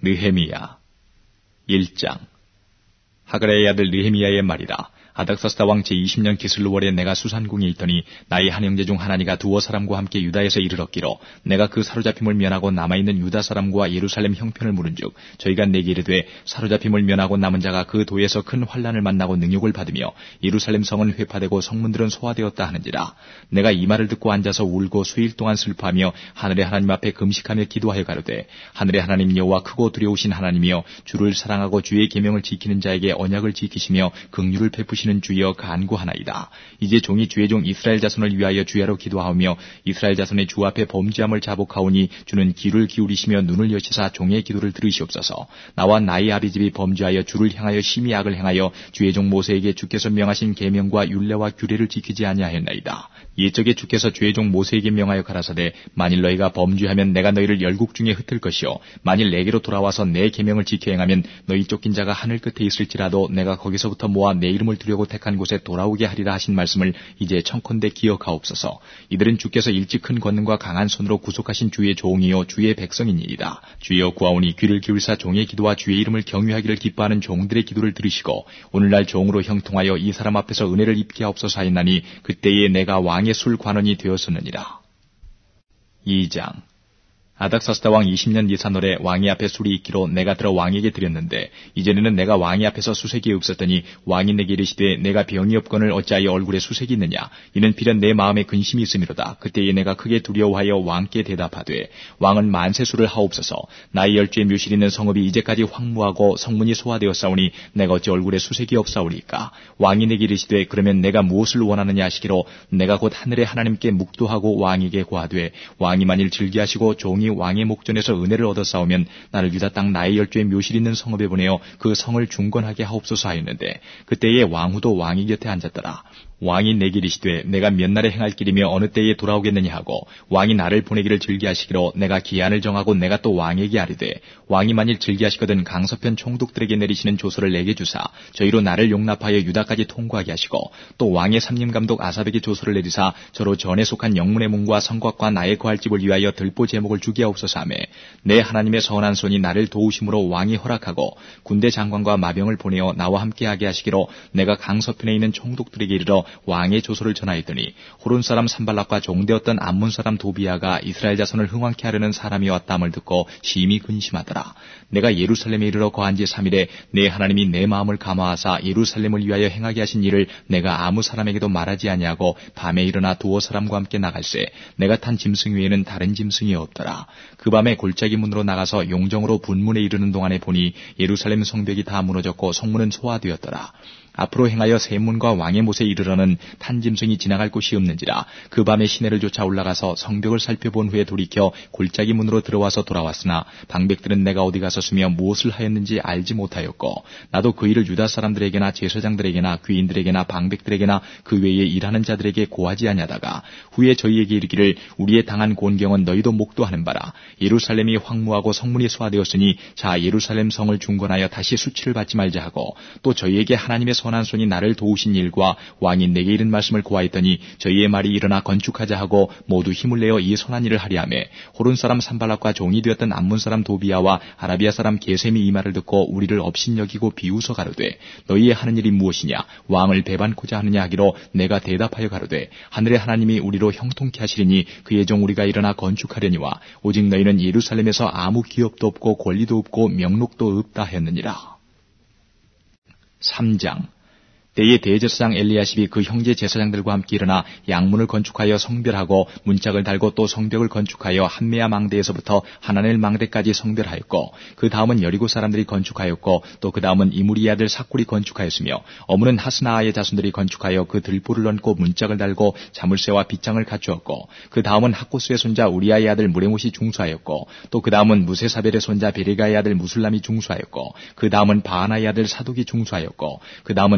느헤미야 1장. 하그라의 아들 느헤미야의 말이라. 아닥사스다 왕 제20년 기슬루월에 내가 수산궁에 있더니 나의 한 형제 중 하나니가 두어 사람과 함께 유다에서 이르렀기로 내가 그 사로잡힘을 면하고 남아있는 유다 사람과 예루살렘 형편을 물은즉 저희가 내게 이르되 사로잡힘을 면하고 남은 자가 그 도에서 큰 환난을 만나고 능욕을 받으며 예루살렘 성은 회파되고 성문들은 소화되었다 하는지라. 내가 이 말을 듣고 앉아서 울고 수일 동안 슬퍼하며 하늘의 하나님 앞에 금식하며 기도하여 가로되 하늘의 하나님 여호와 크고 두려우신 하나님이여 주를 사랑하고 주의 계명을 지키는 자에게 언약을 지키시며 긍휼을 베푸시는 주여 간구하나이다. 이제 종이 주의 종 이스라엘 자손을 위하여 주야로 기도하오며 이스라엘 자손의 주 앞에 범죄함을 자복하오니 주는 귀를 기울이시며 눈을 여시사 종의 기도를 들으시옵소서. 나와 나의 아비집이 범죄하여 주를 향하여 심히 악을 행하여 주의 종 모세에게 주께서 명하신 계명과 율례와 규례를 지키지 아니하였나이다. 옛적에 주께서 주의 종 모세에게 명하여 가라사대 만일 너희가 범죄하면 내가 너희를 열국 중에 흩을 것이요 만일 내게로 돌아와서 내 계명을 지켜 행하면 너희 쫓긴 자가 하늘 끝에 있을지라도 내가 거기서부터 모아 내 이름을 두려고 택한 곳에 돌아오게 하리라 하신 말씀을 이제 청컨대 기억하옵소서. 이들은 주께서 일찍 큰 권능과 강한 손으로 구속하신 주의 종이요 주의 백성이니이다. 주여 구하오니 귀를 기울사 종의 기도와 주의 이름을 경유하기를 기뻐하는 종들의 기도를 들으시고 오늘날 종으로 형통하여 이 사람 앞에서 은혜를 입게 하옵소서 하였나니 그때에 내가 왕의 술 관원이 되었었느니라. 2장. 아닥사스다 왕 20년 니산월에 왕이 앞에 술이 있기로 내가 들어 왕에게 드렸는데 이전에는 내가 왕이 앞에서 수색이 없었더니 왕이 내게 이르시되 내가 병이 없거늘 어찌하여 얼굴에 수색이 있느냐. 이는 비련 내 마음에 근심이 있음이로다. 그때에 내가 크게 두려워하여 왕께 대답하되 왕은 만세술을 하옵소서. 나의 열주에 묘실 있는 성읍이 이제까지 황무하고 성문이 소화되었사오니 내가 어찌 얼굴에 수색이 없사오리까. 왕이 내게 이르시되 그러면 내가 무엇을 원하느냐 하시기로 내가 곧 하늘의 하나님께 묵도하고 왕에게 고하되 왕이 만일 즐기하시고 종이 왕의 목전에서 은혜를 얻어 싸우면 나를 유다 땅 나의 열조의 묘실 있는 성읍에 보내어 그 성을 중건하게 하옵소서 하였는데 그때에 왕후도 왕의 곁에 앉았더라. 왕이 내게 이르시되 내가 몇 날에 행할 길이며 어느 때에 돌아오겠느냐 하고 왕이 나를 보내기를 즐기하시기로 내가 기한을 정하고 내가 또 왕에게 아뢰되 왕이 만일 즐기하시거든 강서편 총독들에게 내리시는 조서를 내게 주사 저희로 나를 용납하여 유다까지 통과하게 하시고 또 왕의 삼림감독 아삽에게 조서를 내리사 저로 전에 속한 영문의 문과 성곽과 나의 거할 집을 위하여 들보 제목을 주게 하옵소서 하며 내 하나님의 선한 손이 나를 도우심으로 왕이 허락하고 군대 장관과 마병을 보내어 나와 함께하게 하시기로 내가 강서편에 있는 총독들에게 이르러 왕의 조서를 전하였더니 호론 사람 산발락과 종되었던 암몬 사람 도비아가 이스라엘 자손을 흥왕케 하려는 사람이 왔다함을 듣고 심히 근심하더라. 내가 예루살렘에 이르러 거한 지 3일에 내 하나님이 내 마음을 감화하사 예루살렘을 위하여 행하게 하신 일을 내가 아무 사람에게도 말하지 아니하고 밤에 일어나 두어 사람과 함께 나갈새 내가 탄 짐승 외에는 다른 짐승이 없더라. 그 밤에 골짜기 문으로 나가서 용정으로 분문에 이르는 동안에 보니 예루살렘 성벽이 다 무너졌고 성문은 소화되었더라. 앞으로 행하여 세문과 왕의 못에 이르러는 탄 짐승이 지나갈 곳이 없는지라. 그 밤에 시내를 쫓아 올라가서 성벽을 살펴본 후에 돌이켜 골짜기 문으로 들어와서 돌아왔으나 방백들은 내가 어디 갔었으며 무엇을 하였는지 알지 못하였고 나도 그 일을 유다 사람들에게나 제사장들에게나 귀인들에게나 방백들에게나 그 외에 일하는 자들에게 고하지 아니하다가 후에 저희에게 이르기를 우리의 당한 곤경은 너희도 목도하는 바라. 예루살렘이 황무하고 성문이 소화되었으니 자 예루살렘 성을 중건하여 다시 수치를 받지 말자 하고 또 저희에게 하나님의 선한 손이 나를 도우신 일과 왕이 내게 이른 말씀을 고하였더니 저희의 말이 일어나 건축하자 하고 모두 힘을 내어 이 선한 일을 하려 하며 호론 사람 산발락과 종이 되었던 암몬 사람 도비아와 아라비아 사람 게셈이 이 말을 듣고 우리를 업신여기고 비웃어 가로되 너희의 하는 일이 무엇이냐 왕을 배반코자 하느냐 하기로 내가 대답하여 가로되 하늘의 하나님이 우리로 형통케 하시리니 그의 종 우리가 일어나 건축하려니와 오직 너희는 예루살렘에서 아무 기업도 없고 권리도 없고 명록도 없다 하였느니라. 3장. 때에 대제사장 엘리야십이 그 형제 제사장들과 함께 일어나 양문을 건축하여 성별하고 문짝을 달고 또 성벽을 건축하여 한메아 망대에서부터 하나넬 망대까지 성별하였고 그 다음은 여리고 사람들이 건축하였고 또 그 다음은 이무리의 아들 삭굴이 건축하였으며 어무는 하스나아의 자손들이 건축하여 그 들보를 얹고 문짝을 달고 자물쇠와 빗장을 갖추었고 그 다음은 학고스의 손자 우리아의 아들 무레못이 중수하였고 또 그 다음은 무세사벨의 손자 베리가의 아들 무술람이 중수하였고 그 다음은 바하나의 아들 사독이 중수하였고 그 다음은 드고아 사람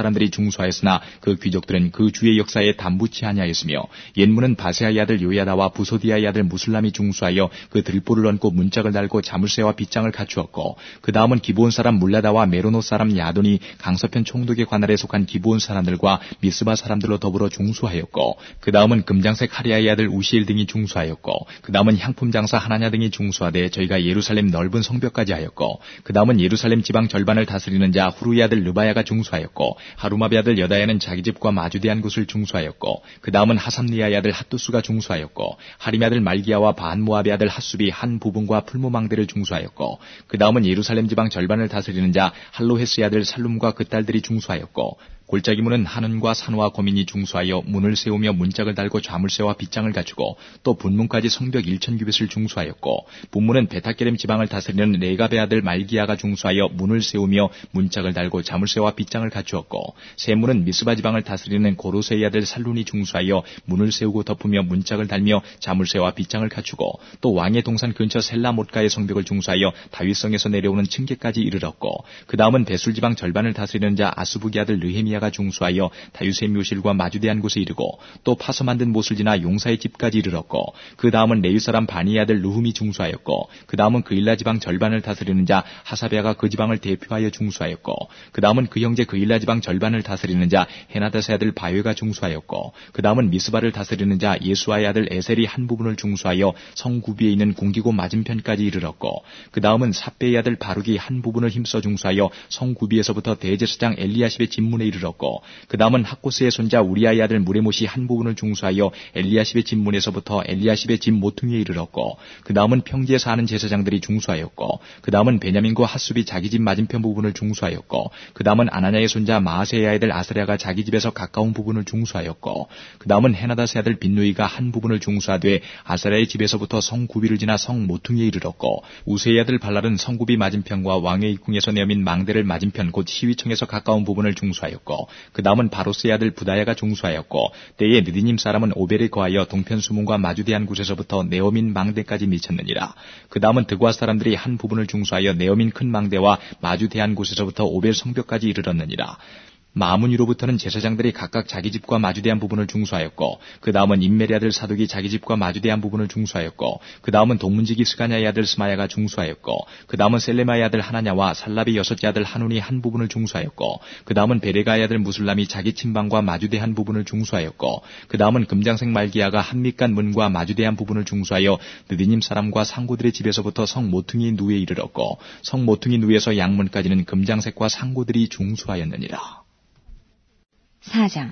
사람들이 중수하였으나 그 귀족들은 그 주의 역사에 담붙지 아니하였으며 옛문은 바세아의 아들 요야다와 부소디아의 아들 무술람이 중수하여 그 들보를 얹고 문짝을 달고 자물쇠와 빗장을 갖추었고 그 다음은 기브온 사람 물라다와 메로노 사람 야돈이 강서편 총독의 관할에 속한 기브온 사람들과 미스바 사람들로 더불어 중수하였고 그 다음은 금장색 하리아의 아들 우시엘 등이 중수하였고 그 다음은 향품 장사 하나냐 등이 중수하되 저희가 예루살렘 넓은 성벽까지 하였고 그 다음은 예루살렘 지방 절반을 다스리는 자 후루의 아들 르바야가 중수하였고 하루마비 아들 여다야는 자기 집과 마주대한 곳을 중수하였고 그 다음은 하삼리아의 아들 핫두스가 중수하였고 하림의 아들 말기야와 반모압의 아들 핫숲이 한 부분과 풀무망대를 중수하였고 그 다음은 예루살렘 지방 절반을 다스리는 자 할로헤스의 아들 살룸과 그 딸들이 중수하였고 골짜기문은 하는과 산호와 고민이 중수하여 문을 세우며 문짝을 달고 자물쇠와 빗장을 갖추고 또 분문까지 성벽 1,000규빗을 중수하였고 분문은 베타게렘 지방을 다스리는 레갑의 아들 말기야가 중수하여 문을 세우며 문짝을 달고 자물쇠와 빗장을 갖추었고 세문은 미스바 지방을 다스리는 고로세의 아들 살룬이 중수하여 문을 세우고 덮으며 문짝을 달며 자물쇠와 빗장을 갖추고 또 왕의 동산 근처 셀라못가의 성벽을 중수하여 다윗성에서 내려오는 층계까지 이르렀고 그 다음은 베술 지방 절반을 다스리는 자 아수부기 아들 느헤미야가 중수하여 다윗의 묘실과 마주대한 곳에 이르고 또 파서 만든 못을 지나 용사의 집까지 이르렀고 그 다음은 레위 사람 바니의 아들 루훔이 중수하였고 그 다음은 그일라 지방 절반을 다스리는 자 하사베아가 그 지방을 대표하여 중수하였고 그 다음은 그 형제 그일라 지방 절반을 다스리는 자 헤나다스의 아들 바웨가 중수하였고 그 다음은 미스바를 다스리는 자 예수아의 아들 에셀이 한 부분을 중수하여 성구비에 있는 궁기고 맞은편까지 이르렀고 그 다음은 삽베의 아들 바룩이 한 부분을 힘써 중수하여 성구비에서부터 대제사장 엘리야십의 집문에 이르렀고 그 다음은 학고스의 손자 우리아의 아들 무레못이 한 부분을 중수하여 엘리야십의 집문에서부터 엘리야십의 집 모퉁이에 이르렀고 그 다음은 평지에 사는 제사장들이 중수하였고 그 다음은 베냐민과 핫숲이 자기 집 맞은편 부분을 중수하였고 그 다음은 아나냐의 손자 마아세의 아들 아스랴가 자기 집에서 가까운 부분을 중수하였고 그 다음은 헤나다스의 아들 빈누이가 한 부분을 중수하되 아스랴의 집에서부터 성구비를 지나 성 모퉁이에 이르렀고 우세의 아들 발랄은 성구비 맞은편과 왕의 입궁에서 내어민 망대를 맞은편 곧 시위청에서 가까운 부분을 중수하였고 그 다음은 바로스의 아들 부다야가 중수하였고 때에 느디님 사람은 오벨에 거하여 동편 수문과 마주대한 곳에서부터 네오민 망대까지 미쳤느니라. 그 다음은 드과 사람들이 한 부분을 중수하여 네오민 큰 망대와 마주대한 곳에서부터 오벨 성벽까지 이르렀느니라. 마무니로부터는 제사장들이 각각 자기 집과 마주대한 부분을 중수하였고 그 다음은 임멜의 아들 사독이 자기 집과 마주대한 부분을 중수하였고 그 다음은 동문지기 스가냐의 아들 스마야가 중수하였고 그 다음은 셀레마의 아들 하나냐와 살랍의 여섯째 아들 한운이 한 부분을 중수하였고 그 다음은 베레가의 아들 무술람이 자기 침방과 마주대한 부분을 중수하였고 그 다음은 금장색 말기야가 한밑간 문과 마주대한 부분을 중수하여 느디님 사람과 상고들의 집에서부터 성 모퉁이 누에 이르렀고 성 모퉁이 누에서 양문까지는 금장색과 상고들이 중수하였느니라. 4장.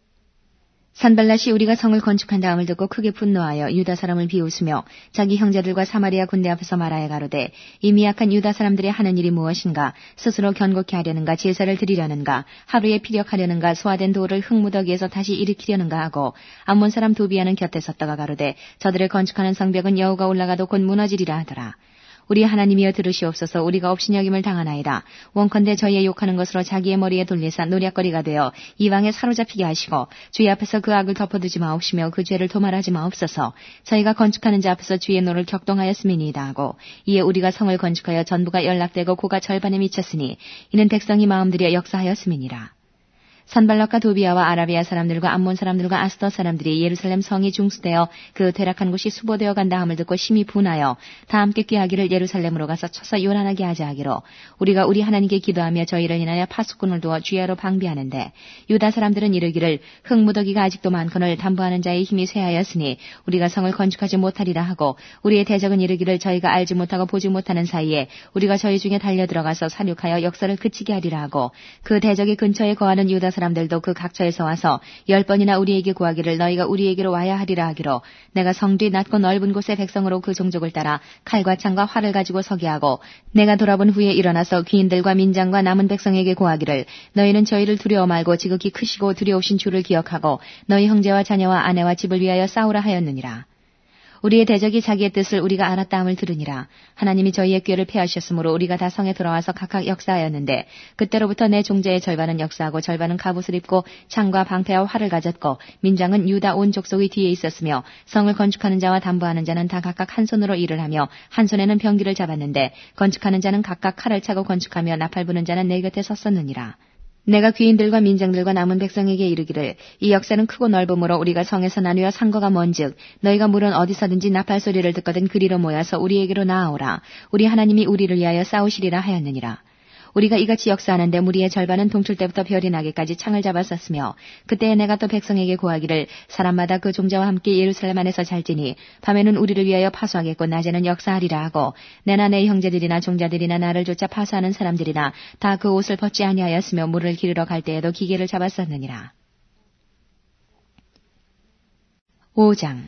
산발랏이 우리가 성을 건축한 다음을 듣고 크게 분노하여 유다 사람을 비웃으며 자기 형제들과 사마리아 군대 앞에서 말하여 가로되 이 미약한 유다 사람들이 하는 일이 무엇인가 스스로 견고케 하려는가 제사를 드리려는가 하루에 피력하려는가 소화된 돌을 흙무더기에서 다시 일으키려는가 하고 암몬 사람 도비아는 곁에 섰다가 가로되 저들을 건축하는 성벽은 여호가 올라가도 곧 무너지리라 하더라. 우리 하나님이여 들으시옵소서. 우리가 업신여김을 당하나이다. 원컨대 저희의 욕하는 것으로 자기의 머리에 돌리사 노략거리가 되어 이방에 사로잡히게 하시고 주의 앞에서 그 악을 덮어두지 마옵시며 그 죄를 도말하지 마옵소서. 저희가 건축하는 자 앞에서 주의 노를 격동하였음이니이다 하고 이에 우리가 성을 건축하여 전부가 연락되고 고가 절반에 미쳤으니 이는 백성이 마음들여 역사하였음이니라. 산발락과 도비아와 아라비아 사람들과 암몬 사람들과 아스더 사람들이 예루살렘 성이 중수되어 그 퇴락한 곳이 수보되어 간다 함을 듣고 심히 분하여 다 함께 꾀하기를 예루살렘으로 가서 쳐서 요란하게 하자 하기로 우리가 우리 하나님께 기도하며 저희를 인하여 파수꾼을 두어 주야로 방비하는데 유다 사람들은 이르기를 흙무더기가 아직도 많거늘 담보하는 자의 힘이 쇠하였으니 우리가 성을 건축하지 못하리라 하고 우리의 대적은 이르기를 저희가 알지 못하고 보지 못하는 사이에 우리가 저희 중에 달려들어가서 사륙하여 역사를 그치게 하리라 하고 그 대적의 근처에 거하는 유다 사람들도 그 각처에서 와서 10번이나 우리에게 구하기를 너희가 우리에게로 와야 하리라 하기로 내가 성 뒤 낮고 넓은 곳의 백성으로 그 종족을 따라 칼과 창과 활을 가지고 서게 하고 내가 돌아본 후에 일어나서 귀인들과 민장과 남은 백성에게 구하기를 너희는 저희를 두려워 말고 지극히 크시고 두려우신 주를 기억하고 너희 형제와 자녀와 아내와 집을 위하여 싸우라 하였느니라. 우리의 대적이 자기의 뜻을 우리가 알았다 함을 들으니라. 하나님이 저희의 꾀를 패하셨으므로 우리가 다 성에 들어와서 각각 역사하였는데 그때로부터 내 종제의 절반은 역사하고 절반은 갑옷을 입고 창과 방패와 활을 가졌고 민장은 유다 온 족속의 뒤에 있었으며 성을 건축하는 자와 담보하는 자는 다 각각 한 손으로 일을 하며 한 손에는 병기를 잡았는데 건축하는 자는 각각 칼을 차고 건축하며 나팔 부는 자는 내 곁에 섰었느니라. 내가 귀인들과 민장들과 남은 백성에게 이르기를 이 역사는 크고 넓음으로 우리가 성에서 나뉘어 산 거가 뭔즉 너희가 물은 어디서든지 나팔 소리를 듣거든 그리로 모여서 우리에게로 나아오라. 우리 하나님이 우리를 위하여 싸우시리라 하였느니라. 우리가 이같이 역사하는데 무리의 절반은 동출 때부터 별이 나기까지 창을 잡았었으며 그때에 내가 또 백성에게 고하기를 사람마다 그 종자와 함께 예루살렘 안에서 잘지니 밤에는 우리를 위하여 파수하겠고 낮에는 역사하리라 하고 내나 내 형제들이나 종자들이나 나를 쫓아 파수하는 사람들이나 다 그 옷을 벗지 아니하였으며 물을 기르러 갈 때에도 기계를 잡았었느니라. 5장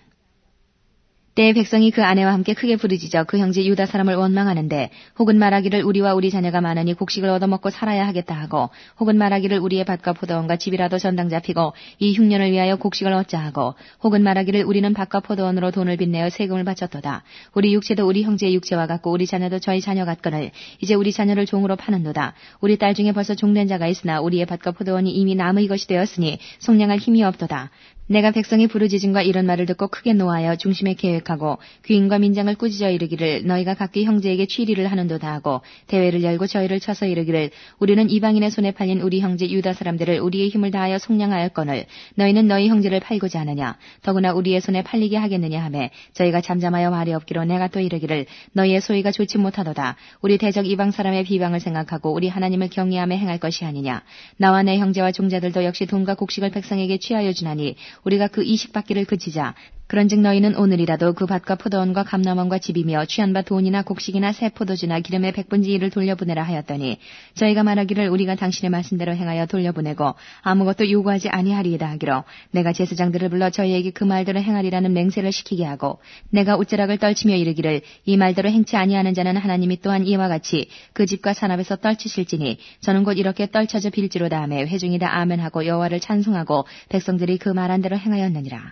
때에 백성이 그 아내와 함께 크게 부르짖어 그 형제 유다 사람을 원망하는데 혹은 말하기를 우리와 우리 자녀가 많으니 곡식을 얻어먹고 살아야 하겠다 하고 혹은 말하기를 우리의 밭과 포도원과 집이라도 전당 잡히고 이 흉년을 위하여 곡식을 얻자 하고 혹은 말하기를 우리는 밭과 포도원으로 돈을 빚내어 세금을 바쳤도다. 우리 육체도 우리 형제의 육체와 같고 우리 자녀도 저희 자녀 같거늘 이제 우리 자녀를 종으로 파는도다. 우리 딸 중에 벌써 종된 자가 있으나 우리의 밭과 포도원이 이미 남의 것이 되었으니 속량할 힘이 없도다. 내가 백성의 부르짖음과 이런 말을 듣고 크게 노하여 중심에 계획하고 귀인과 민장을 꾸짖어 이르기를 너희가 각기 형제에게 취리를 하는도다 하고 대회를 열고 저희를 쳐서 이르기를 우리는 이방인의 손에 팔린 우리 형제 유다 사람들을 우리의 힘을 다하여 속량하였거늘 너희는 너희 형제를 팔고자 하느냐 더구나 우리의 손에 팔리게 하겠느냐 하매 저희가 잠잠하여 말이 없기로 내가 또 이르기를 너희의 소위가 좋지 못하도다. 우리 대적 이방 사람의 비방을 생각하고 우리 하나님을 경외하며 행할 것이 아니냐. 나와 내 형제와 종자들도 역시 돈과 곡식을 백성에게 취하여 주나니 우리가 그 이식받기를 그치자. 그런즉 너희는 오늘이라도 그 밭과 포도원과 감람원과 집이며 취한 바 돈이나 곡식이나 새 포도주나 기름의 100분지 1을 돌려보내라 하였더니 저희가 말하기를 우리가 당신의 말씀대로 행하여 돌려보내고 아무것도 요구하지 아니하리이다 하기로 내가 제사장들을 불러 저희에게 그 말대로 행하리라는 맹세를 시키게 하고 내가 웃자락을 떨치며 이르기를 이 말대로 행치 아니하는 자는 하나님이 또한 이와 같이 그 집과 산업에서 떨치실지니 저는 곧 이렇게 떨쳐져 빌지로다 하매 회중이 다 아멘하고 여호와를 찬송하고 백성들이 그 말한 대로 행하였느니라.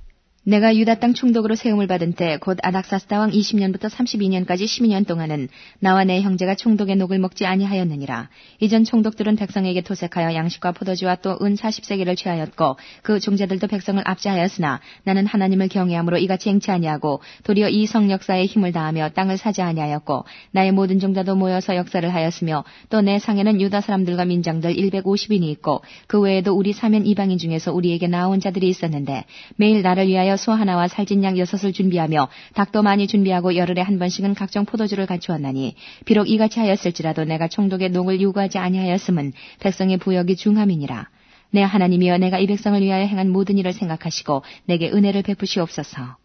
내가 유다 땅 총독으로 세움을 받은 때 곧 아닥사스다 왕 20년부터 32년까지 12년 동안은 나와 내 형제가 총독의 녹을 먹지 아니하였느니라. 이전 총독들은 백성에게 토색하여 양식과 포도주와 또 은 40세겔을 취하였고 그 종자들도 백성을 압제하였으나 나는 하나님을 경외함으로 이같이 행치 아니하고 도리어 이 성 역사에 힘을 다하며 땅을 사지 아니하였고 나의 모든 종자도 모여서 역사를 하였으며 또 내 상에는 유다 사람들과 민장들 150인이 있고 그 외에도 우리 사면 이방인 중에서 우리에게 나온 자들이 있었는데 매일 나를 위하여 소 하나와 살찐 양 6을 준비하며 닭도 많이 준비하고 열흘에 한 번씩은 각종 포도주를 갖추었나니 비록 이같이 하였을지라도 내가 총독의 녹을 요구하지 아니하였음은 백성의 부역이 중함이니라. 내 하나님이여 내가 이 백성을 위하여 행한 모든 일을 생각하시고 내게 은혜를 베푸시옵소서.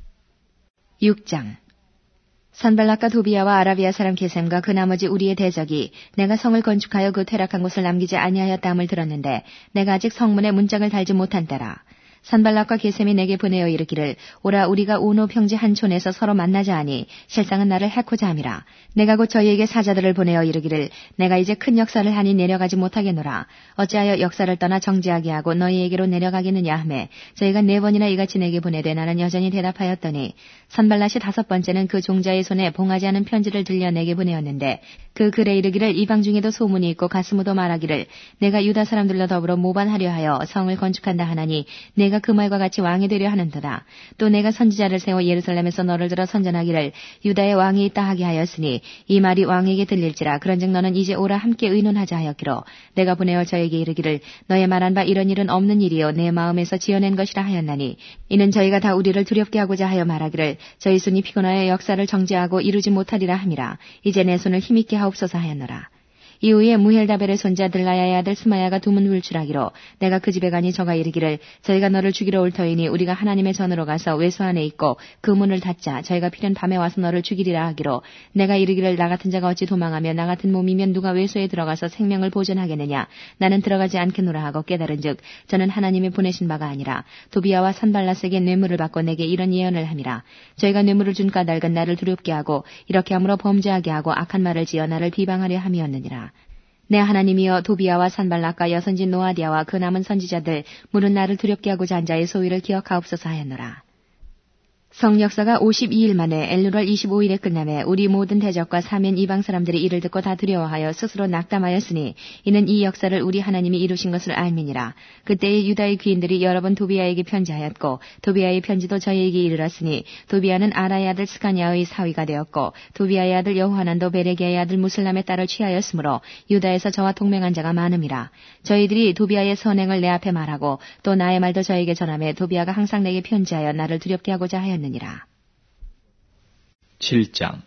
6장 산발락과 도비아와 아라비아 사람 게셈과 그 나머지 우리의 대적이 내가 성을 건축하여 그 퇴락한 곳을 남기지 아니하였다함을 들었는데 내가 아직 성문에 문짝을 달지 못한 때라. 산발락과 게셈이 내게 보내어 이르기를 오라 우리가 오노 평지 한 촌에서 서로 만나자 하니 실상은 나를 해코자 함이라. 내가 곧 저희에게 사자들을 보내어 이르기를 내가 이제 큰 역사를 하니 내려가지 못하겠노라. 어찌하여 역사를 떠나 정지하게 하고 너희에게로 내려가겠느냐 하매 저희가 4번이나 이같이 내게 보내되 나는 여전히 대답하였더니 산발락이 5번째는 그 종자의 손에 봉하지 않은 편지를 들려 내게 보내었는데 그 글에 이르기를 이방 중에도 소문이 있고 가스무도 말하기를 내가 유다 사람들로 더불어 모반하려 하여 성을 건축한다 하나니 내가 그 말과 같이 왕이 되려 하는도다. 또 내가 선지자를 세워 예루살렘에서 너를 들어 선전하기를 유다의 왕이 있다 하게 하였으니 이 말이 왕에게 들릴지라. 그런즉 너는 이제 오라 함께 의논하자 하였기로 내가 보내어 저에게 이르기를 너의 말한 바 이런 일은 없는 일이요 내 마음에서 지어낸 것이라 하였나니 이는 저희가 다 우리를 두렵게 하고자 하여 말하기를 저희 손이 피곤하여 역사를 정지하고 이루지 못하리라 함이라. 이제 내 손을 힘있게 하옵소서 하였노라. 이후에 무헬다벨의 손자 들라야의 아들 스마야가 두문 불출하기로 내가 그 집에 가니 저가 이르기를 저희가 너를 죽이러 올 터이니 우리가 하나님의 전으로 가서 외소 안에 있고 그 문을 닫자. 저희가 필연 밤에 와서 너를 죽이리라 하기로 내가 이르기를 나 같은 자가 어찌 도망하며 나 같은 몸이면 누가 외소에 들어가서 생명을 보존하겠느냐. 나는 들어가지 않겠노라 하고 깨달은즉 저는 하나님이 보내신 바가 아니라 도비아와 산발라스에게 뇌물을 받고 내게 이런 예언을 함이라. 저희가 뇌물을 준 까닭은 나를 두렵게 하고 이렇게 함으로 범죄하게 하고 악한 말을 지어 나를 비방하려 함이었느니라. 내 하나님이여 도비아와 산발락과 여선지 노아디아와 그 남은 선지자들 물은 나를 두렵게 하고자 한 자의 소위를 기억하옵소서 하였노라. 성역사가 52일 만에 엘루럴 25일에 끝남에 우리 모든 대적과 사면 이방 사람들이 이를 듣고 다 두려워하여 스스로 낙담하였으니 이는 이 역사를 우리 하나님이 이루신 것을 알미니라. 그때의 유다의 귀인들이 여러 번 도비아에게 편지하였고 도비아의 편지도 저희에게 이르렀으니 도비아는 아라의 아들 스가냐의 사위가 되었고 도비아의 아들 여호하난도 베레기아의 아들 무슬람의 딸을 취하였으므로 유다에서 저와 동맹한 자가 많음이라. 저희들이 도비아의 선행을 내 앞에 말하고 또 나의 말도 저에게 전하매 도비아가 항상 내게 편지하여 나를 두렵게 하고자 하였느니라. 7장.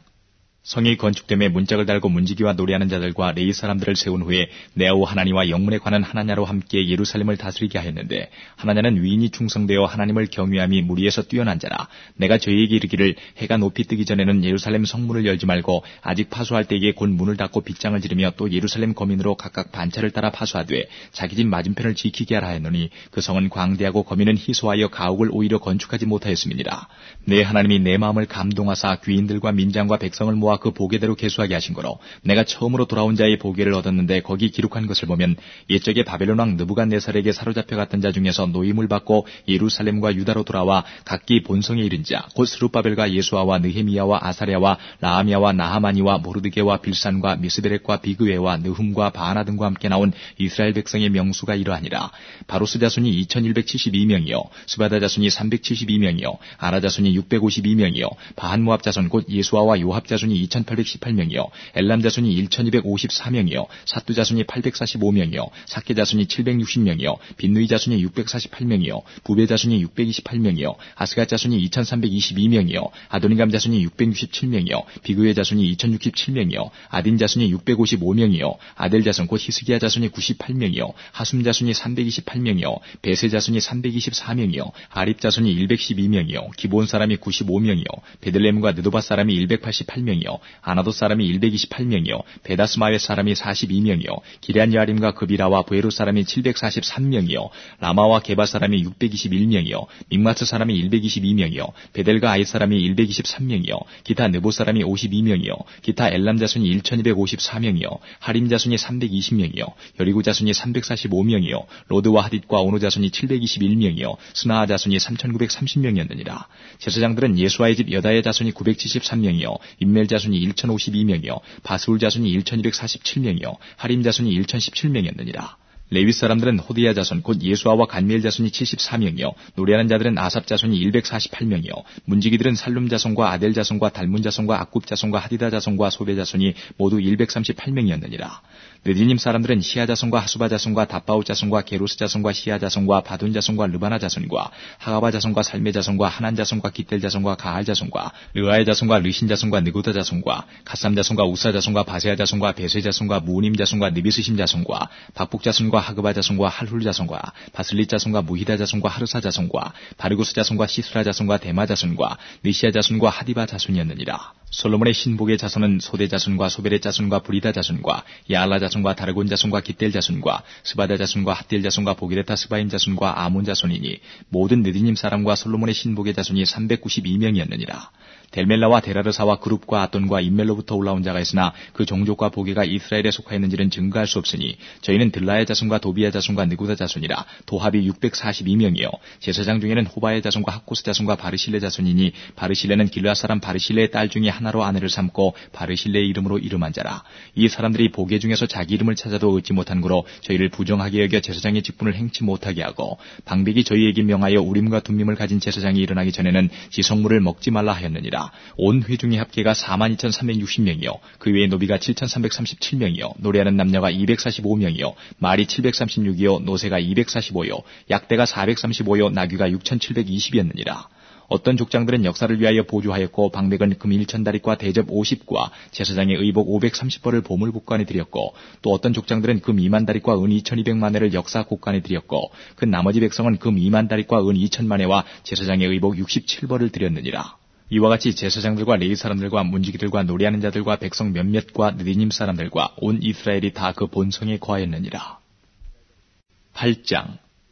성이 건축됨에 문짝을 달고 문지기와 노래하는 자들과 레위 사람들을 세운 후에 네아우 하나니와 영문에 관한 하나냐로 함께 예루살렘을 다스리게 하였는데 하나냐는 위인이 충성되어 하나님을 경외함이 무리에서 뛰어난 자라. 내가 저희에게 이르기를 해가 높이 뜨기 전에는 예루살렘 성문을 열지 말고 아직 파수할 때에 곧 문을 닫고 빗장을 지르며 또 예루살렘 거민으로 각각 반차를 따라 파수하되 자기 집 맞은편을 지키게 하라 하였노니 그 성은 광대하고 거민은 희소하여 가옥을 오히려 건축하지 못하였음이니라. 내 하나님이 내 마음을 감동하사 귀인들과 민장과 백성을 모아 그 보게대로 계수하게 하신 거로 내가 처음으로 돌아온 자의 보게를 얻었는데 거기 기록한 것을 보면 옛적에 바벨론 왕 느부갓네살에게 사로잡혀 갔던 자 중에서 노임을 받고 예루살렘과 유다로 돌아와 각기 본성에 이른 자 곧 스룹바벨과 예수아와 느헤미야와 아사랴와 라하미야와 나하마니와 모르드게와 빌산과 미스베렉과 비그웨와 느훔과 바하나 등과 함께 나온 이스라엘 백성의 명수가 이러하니라. 바로스 자손이 2172명이요 스바다 자손이 372명이요 아라 자손이 652명이요 바한모압 자손 곧 예수아와 요합 자손이 2818명이요 엘람 자손이 1254명이요 사뚜 자손이 845명이요 사케 자손이 760명이요 빈누이 자손이 648명이요 부베 자손이 628명이요 아스갓 자손이 2322명이요 아도니감 자손이 667명이요 비그웨 자손이 2067명이요 아딘 자손이 655명이요 아델 자손 곧 히스기야 자손이 98명이요 하숨 자손이 328명이요 베세 자손이 324명이요 아립 자손이 112명이요 기브온 사람이 95명이요 베들레헴과 느도바 사람이 188명이요 아나도 사람이 128명이요 베다스마의 사람이 42명이요 기럇 야림과 그비라와 부에루 사람이 743명이요 라마와 게바 사람이 621명이요 믹마스 사람이 122명이요 베델과 아이 사람이 123명이요 기타 느보 사람이 52명이요 기타 엘람 자손이 1254명이요 하림 자손이 320명이요 여리고 자손이 345명이요 로드와 하딧과 오노 자손이 721명이요 스나아 자손이 3930명이었느니라. 제사장들은 예수아의 집 여다의 자손이 973명이요 임멜 자손이 1052명이요 바스울 자손이 1247명이요 하림 자손이 1017명이었느니라. 레위 사람들은 호디야 자손 곧 예수아와 간미엘 자손이 74명이요 노래하는 자들은 아삽 자손이 148명이요 문지기들은 살룸 자손과 아델 자손과 달문 자손과 악굽 자손과 하디다 자손과 소베 자손이 모두 138명이었느니라. 느디님 사람들은 시아 자손과 하수바 자손과 다바우 자손과 게로스 자손과 시아 자손과 바둔 자손과 르바나 자손과 하가바 자손과 살메 자손과 하난 자손과 기텔 자손과 가할 자손과 르아의 자손과 르신 자손과 느고다 자손과 가삼 자손과 우사 자손과 바세아 자손과 베세 자손과 무님 자손과 느비스심 자손과 박북 자손과 하그바 자손과 할훌 자손과 바슬릿 자손과 무히다 자손과 하르사 자손과 바르구스 자손과 시스라 자손과 데마 자손과 느시아 자손과 하디바 자손이었느니라. 솔로몬의 신복의 자손은 소대 자손과 소베렛 자손과 브리다 자손과 야알라 자손과 다르곤 자손과 기텔 자손과 스바다 자손과 핫딜 자손과 보기레타 스바임 자손과 아몬 자손이니 모든 느디님 사람과 솔로몬의 신복의 자손이 392명이었느니라. 델멜라와 데라르사와 그룹과 아돈과 임멜로부터 올라온 자가 있으나 그 종족과 보게가 이스라엘에 속하였는지는 증거할 수 없으니 저희는 들라의 자손과 도비야 자손과 느구다 자손이라. 도합이 642명이요 제사장 중에는 호바의 자손과 하코스 자손과 바르실레 자손이니 바르실레는 길르앗 사람 바르실레의 딸 중에 하나로 아내를 삼고 바르실레의 이름으로 이름한 자라. 이 사람들이 보게 중에서 자기 이름을 찾아도 얻지 못한 고로 저희를 부정하게 여겨 제사장의 직분을 행치 못하게 하고 방백이 저희에게 명하여 우림과 둠밈을 가진 제사장이 일어나기 전에는 지성물을 먹지 말라 하였느니라. 온 회중의 합계가 42,360명이요 그 외의 노비가 7,337명이요 노래하는 남녀가 245명이요 말이 736이요 노새가 245요 약대가 435요 나귀가 6,720이었느니라. 어떤 족장들은 역사를 위하여 보조하였고 방백은 금 1,000다리과 대접 50과 제사장의 의복 530벌을 보물 곳간에 드렸고 또 어떤 족장들은 금 2만 다리과 은 2,200만 회를 역사 곳간에 드렸고 그 나머지 백성은 금 2만 다리과 은 2,000만 회와 제사장의 의복 67벌을 드렸느니라. 이와 같이 제사장들과 레위 사람들과 문지기들과 노래하는 자들과 백성 몇몇과 느디님 사람들과 온 이스라엘이 다 그 본성에 거하였느니라. 8장.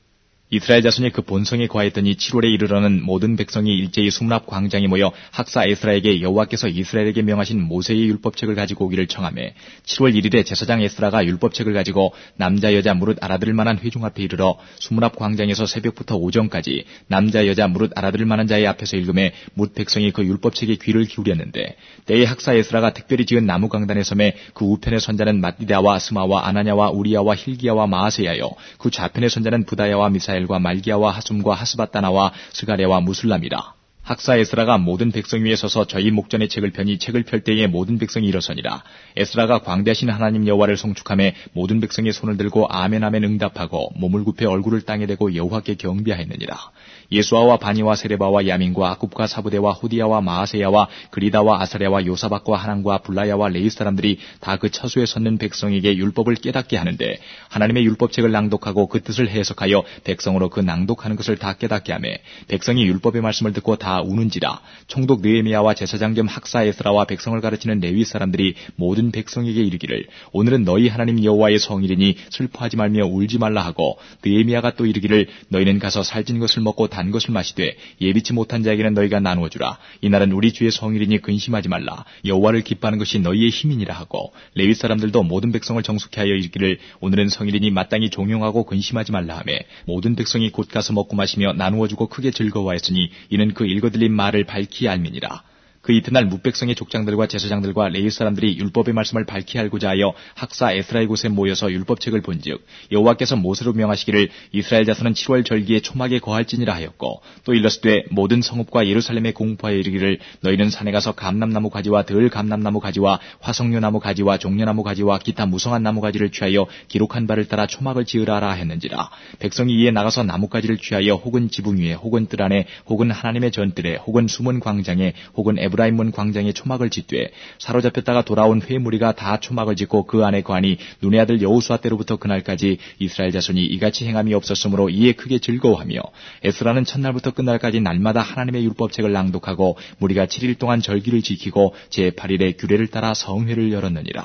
이스라엘 자손이 그 본성에 거하였더니 7월에 이르러는 모든 백성이 일제히 수문앞 광장에 모여 학사 에스라에게 여호와께서 이스라엘에게 명하신 모세의 율법책을 가지고 오기를 청하매 7월 1일에 제사장 에스라가 율법책을 가지고 남자 여자 무릇 알아들을 만한 회중 앞에 이르러 수문앞 광장에서 새벽부터 오전까지 남자 여자 무릇 알아들을 만한 자의 앞에서 읽음에 뭇 백성이 그 율법책에 귀를 기울였는데 때에 학사 에스라가 특별히 지은 나무 강단에 섬에 그 우편에 선자는 mat디다와 스마와 아나냐와 우리야와 힐기야와 마아세야여 그 좌편에 선자는 부다야와 미사엘 과 말기야와 하숨과 하스바따나와 스가랴와 무술람이라. 학사 에스라가 모든 백성 위에 서서 저희 목전의 책을 펴니 책을 펼 때에 모든 백성이 일어서니라. 에스라가 광대하신 하나님 여호와를 송축하며 모든 백성이 손을 들고 아멘 아멘 응답하고 몸을 굽혀 얼굴을 땅에 대고 여호와께 경배하였느니라. 예수아와 바니와 세레바와 야민과 아굽과 사부대와 호디야와 마아세야와 그리다와 아사랴와 요사박과 하난과 블라야와 레이 사람들이 다 그 처소에 섰는 백성에게 율법을 깨닫게 하는데 하나님의 율법책을 낭독하고 그 뜻을 해석하여 백성으로 그 낭독하는 것을 다 깨닫게 하며 백성이 율법의 말씀을 듣고 다 우는지라. 총독 느헤미야와 제사장 겸 학사 에스라와 백성을 가르치는 레위 사람들이 모든 백성에게 이르기를 오늘은 너희 하나님 여호와의 성일이니 슬퍼하지 말며 울지 말라 하고 느헤미야가 또 이르기를 너희는 가서 살찐 것을 먹고 단 것을 마시되 예비치 못한 자에게는 너희가 나누어 주라. 이날은 우리 주의 성일이니 근심하지 말라. 여호와를 기뻐하는 것이 너희의 힘이니라 하고 레위 사람들도 모든 백성을 정숙해 하여 이르기를 오늘은 성일이니 마땅히 종용하고 근심하지 말라 하며 모든 백성이 곧 가서 먹고 마시며 나누어 주고 크게 즐거워하였으니 이는 그 읽어들린 말을 밝히 알미니라. 그 이튿날 뭇백성의 족장들과 제사장들과 레위 사람들이 율법의 말씀을 밝히 알고자 하여 학사 에스라의 곳에 모여서 율법책을 본즉 여호와께서 모세로 명하시기를 이스라엘 자손은 7월 절기에 초막에 거할지니라 하였고 또 일렀으되 모든 성읍과 예루살렘에 공포하여 이르기를 너희는 산에 가서 감람나무 가지와 들 감람나무 가지와 화석류나무 가지와 종려나무 가지와 기타 무성한 나무 가지를 취하여 기록한 바를 따라 초막을 지으라라 했는지라. 백성이 이에 나가서 나뭇가지를 취하여 혹은 지붕 위에 혹은 뜰 안에 혹은 하나님의 전뜰에 혹은 숨은 광장에 혹은 에브라임문 광장에 초막을 짓되 사로잡혔다가 돌아온 회무리가 다 초막을 짓고 그 안에 거하니 눈의 아들 여호수아 때로부터 그날까지 이스라엘 자손이 이같이 행함이 없었으므로 이에 크게 즐거워하며 에스라는 첫날부터 끝날까지 날마다 하나님의 율법책을 낭독하고 무리가 7일 동안 절기를 지키고 제8일에 규례를 따라 성회를 열었느니라.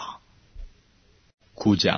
9장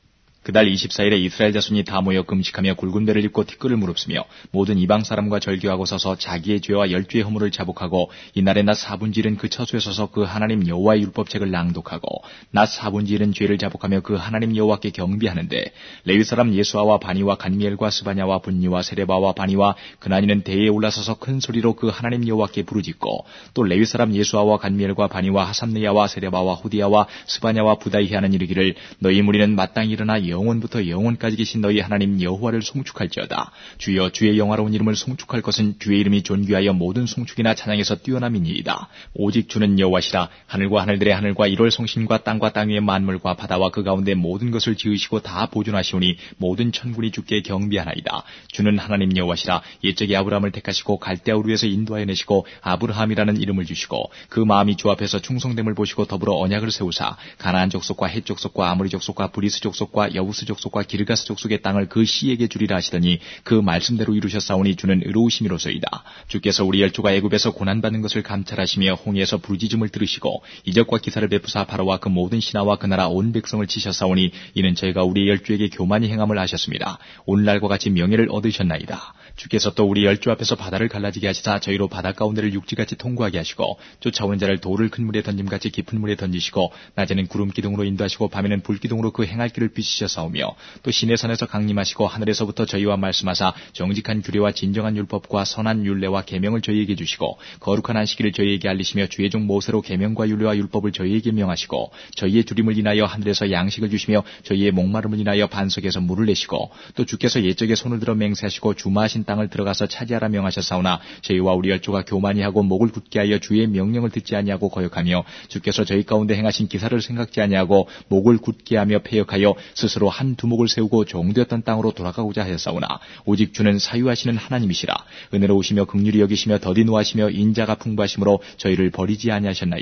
그달 24일에 이스라엘 자손이 다 모여 금식하며 굵은 배를 입고 티끌을 무릅쓰며 모든 이방 사람과 절교하고 서서 자기의 죄와 12의 허물을 자복하고 이날에 낮 4분지일은 그 처소에 서서 그 하나님 여호와의 율법책을 낭독하고 낮 4분지일은 죄를 자복하며 그 하나님 여호와께 경배하는데 레위 사람 예수아와 바니와 간미엘과 스바냐와 분니와 세레바와 바니와 그나니는 대에 올라서서 큰 소리로 그 하나님 여호와께 부르짖고 또 레위 사람 예수아와 간미엘과 바니와 하삼느야와 세레바와 후디야와 스바냐와 부다이하는 이르기를 너희 무리는 마땅히 일어나 영원부터 영원까지 계신 너희 하나님 여호와를 송축할지어다. 주여 주의 영화로운 이름을 송축할 것은 주의 이름이 존귀하여 모든 송축이나 찬양에서 뛰어남이니이다. 오직 주는 여호와시라. 하늘과 하늘들의 하늘과 1월 성신과 땅과 땅 위의 만물과 바다와 그 가운데 모든 것을 지으시고 다 보존하시오니 모든 천군이 주께 경배하나이다. 주는 하나님 여호와시라. 옛적에 아브라함을 택하시고 갈대아 우르에서 인도하여 내시고 아브라함이라는 이름을 주시고 그 마음이 주 앞에서 충성됨을 보시고 더불어 언약을 세우사 가나안 족속과 헷 족속과 아모리 족속과 브리스 족속과 여부스 족속과 기르가스 족속의 땅을 그 씨에게 주리라 하시더니 그 말씀대로 이루셨사오니 주는 의로우심이로소이다. 주께서 우리 열조가 애굽에서 고난받는 것을 감찰하시며 홍해에서 부르짖음을 들으시고 이적과 기사를 베푸사 바로와 그 모든 신하와 그 나라 온 백성을 치셨사오니 이는 저희가 우리 열조에게 교만히 행함을 하셨습니다. 오늘날과 같이 명예를 얻으셨나이다. 주께서 또 우리 열조 앞에서 바다를 갈라지게 하시사 저희로 바다 가운데를 육지같이 통과하게 하시고 쫓아오는 자를 돌을 큰 물에 던짐같이 깊은 물에 던지시고 낮에는 구름 기둥으로 인도하시고 밤에는 불 기둥으로 그 행할 길을 비추셨사오며 또 시내 산에서 강림하시고 하늘에서부터 저희와 말씀하사 정직한 규례와 진정한 율법과 선한 율례와 계명을 저희에게 주시고 거룩한 안식일을 저희에게 알리시며 주의 종 모세로 계명과 율례와 율법을 저희에게 명하시고 저희의 두림을 인하여 하늘에서 양식을 주시며 저희의 목마름을 인하여 반석에서 물을 내시고 또 주께서 옛적에 손을 들어 맹세하시고 주마하신 땅을 들어가서 차지하라 명하셨사오나 저희와 우리 열조가 교만히 하고 목을 굳게 하여 주의 명령을 듣지 아니하고 거역하며 주께서 저희 가운데 행하신 기사를 생각지 아니하고 목을 굳게 하며 패역하여 스스로 한 두목을 세우고 종되었던 땅으로 돌아가고자 하였사오나 오직 주는 사유하시는 하나님이시라. 은혜로우시며 긍휼히 여기시며 더디 노하시며 인자가 풍부하심으로 저희를 버리지 아니하셨나이다.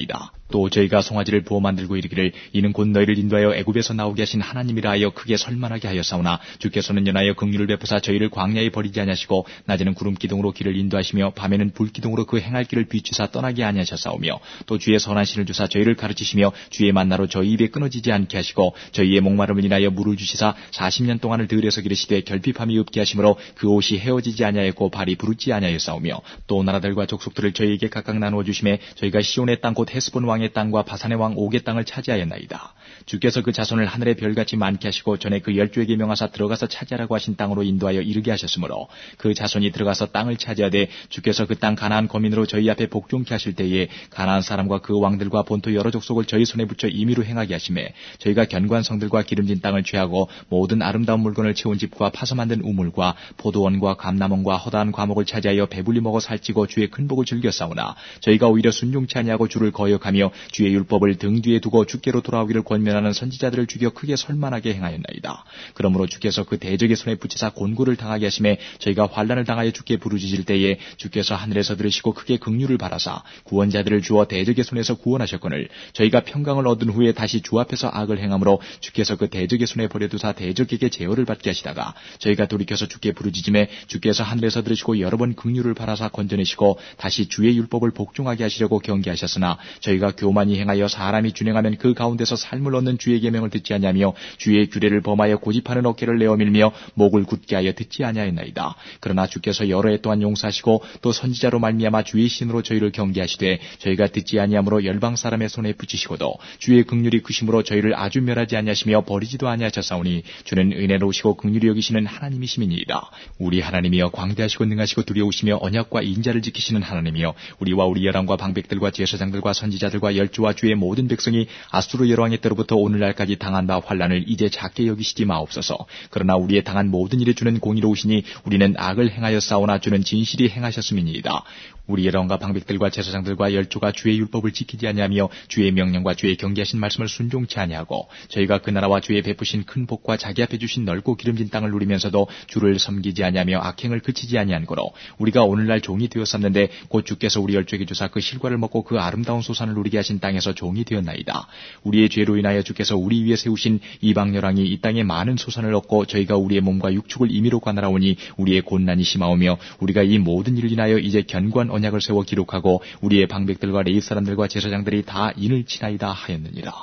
또 저희가 송아지를 부어 만들고 이르기를 이는 곧 너희를 인도하여 애굽에서 나오게 하신 하나님이라 하여 크게 설만하게 하였사오나 주께서는 연하여 긍휼을 베푸사 저희를 광야에 버리지 아니하시고 낮에는 구름 기둥으로 길을 인도하시며 밤에는 불 기둥으로 그 행할 길을 비추사 떠나게 아니하셨사오며 또 주의 선한 신을 주사 저희를 가르치시며 주의 만나로 저희 입에 끊어지지 않게 하시고 저희의 목마름을 인하여 물을 주시사 40년 동안을 들에서 기르시되 결핍함이 없게 하심으로 그 옷이 헤어지지 아니하였고 발이 부르지 아니하였사오며 또 나라들과 족속들을 저희에게 각각 나누어 주심에 저희가 시온의 땅 곧 헤스본 왕의 땅과 바산의 왕 옥의 땅을 차지하였나이다. 주께서 그 자손을 하늘의 별같이 많게 하시고 전에 그 12에게 명하사 들어가서 차지하라고 하신 땅으로 인도하여 이르게 하셨으므로 그 자손이 들어가서 땅을 차지하되 주께서 그 땅 가나안 거민으로 저희 앞에 복종케 하실 때에 가나안 사람과 그 왕들과 본토 여러 족속을 저희 손에 붙여 임의로 행하게 하시매 저희가 견고한 성들과 기름진 땅을 취하고 모든 아름다운 물건을 채운 집과 파서 만든 우물과 포도원과 감람원과 허다한 과목을 차지하여 배불리 먹어 살찌고 주의 큰 복을 즐겼사오나 저희가 오히려 순종치 아니하고 주를 거역하며 주의 율법을 등 뒤에 두고 주께로 돌아오기를 권면하는 선지자들을 죽여 크게 설만하게 행하였나이다. 그러므로 주께서 그 대적의 손에 붙이사 곤고를 당하게 하심에 저희가 환난을 당하여 주께 부르짖을 때에 주께서 하늘에서 들으시고 크게 긍휼을 바라사 구원자들을 주어 대적의 손에서 구원하셨거늘 저희가 평강을 얻은 후에 다시 주 앞에서 악을 행함으로 주께서 그 대적의 손에 버려두사 대적에게 제어를 받게 하시다가 저희가 돌이켜서 주께 부르짖음에 주께서 하늘에서 들으시고 여러 번 긍휼을 바라사 건져내시고 다시 주의 율법을 복종하게 하시려고 경계하셨으나 저희가 교만히 행하여 사람이 준행하면 그 가운데서 삶을 얻는 주의 계명을 듣지 아니하며 주의 규례를 범하여 고집하는 어깨를 내어밀며 목을 굳게 하여 듣지 아니하였나이다. 그러나 주께서 여러 해 동안 용서하시고 또 선지자로 말미암아 주의 신으로 저희를 경계하시되 저희가 듣지 아니함으로 열방 사람의 손에 붙이시고도 주의 긍휼이 크심으로 저희를 아주 멸하지 아니하시며 버리지도 아니하셨사오니 주는 은혜로우시고 긍휼히 여기시는 하나님이심이니이다. 우리 하나님이여 광대하시고 능하시고 두려우시며 언약과 인자를 지키시는 하나님이여 우리와 우리 열왕과 방백들과 제사장들과 선지자들과 열주와 주의 모든 백성이 아수르 열왕의 때로부터 오늘날까지 당한 바 환난을 이제 작게 여기시지 마옵소서. 그러나 우리의 당한 모든 일에 주는 공의로우시니 우리는 악을 행하였사오나 주는 진실이 행하셨음이니이다. 우리 열왕과 방백들과 제사장들과 열조가 주의 율법을 지키지 아니하며 주의 명령과 주의 경계하신 말씀을 순종치 아니하고 저희가 그 나라와 주의 베푸신 큰 복과 자기 앞에 주신 넓고 기름진 땅을 누리면서도 주를 섬기지 아니하며 악행을 그치지 아니한 거로 우리가 오늘날 종이 되었었는데 곧 주께서 우리 열조에게 주사 그 실과를 먹고 그 아름다운 소산을 누리게 하신 땅에서 종이 되었나이다. 우리의 죄로 인하여 주께서 우리 위에 세우신 이방 열왕이 이 땅에 많은 소산을 얻고 저희가 우리의 몸과 육축을 임의로 관할하오니 우리의 곤난이 심하오며 우리가 이 모든 일을 인하여 이제 견고한 언약을 세워 기록하고 우리의 방백들과 레위 사람들과 제사장들이 다 인을 치나이다 하였느니라.